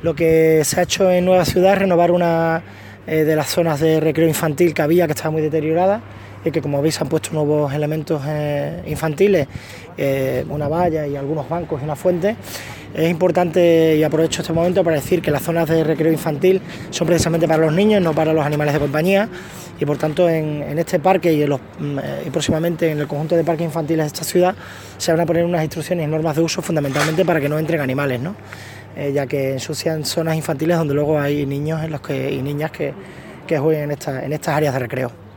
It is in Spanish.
Lo que se ha hecho en Nueva Ciudad es renovar una de las zonas de recreo infantil que había, que estaba muy deteriorada, y que, como veis, han puesto nuevos elementos infantiles, una valla y algunos bancos y una fuente. Es importante, y aprovecho este momento para decir que las zonas de recreo infantil son precisamente para los niños, no para los animales de compañía, y por tanto en este parque y próximamente en el conjunto de parques infantiles de esta ciudad se van a poner unas instrucciones y normas de uso fundamentalmente para que no entren animales, ¿no? Ya que ensucian zonas infantiles donde luego hay niños y niñas que jueguen en estas áreas de recreo.